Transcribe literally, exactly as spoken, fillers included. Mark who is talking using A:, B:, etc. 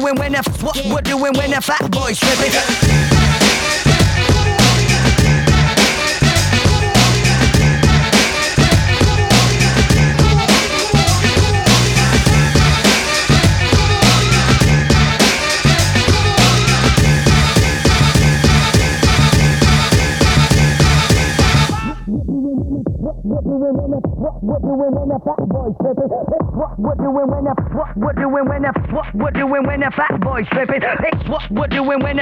A: doing when the what we're doing when the fat boys tripping. What we're doing when the what we're doing when the fat boys tripping. It's what we're doing when the what we're doing when the what we're doing when the fat boys tripping. It's what we're doing when the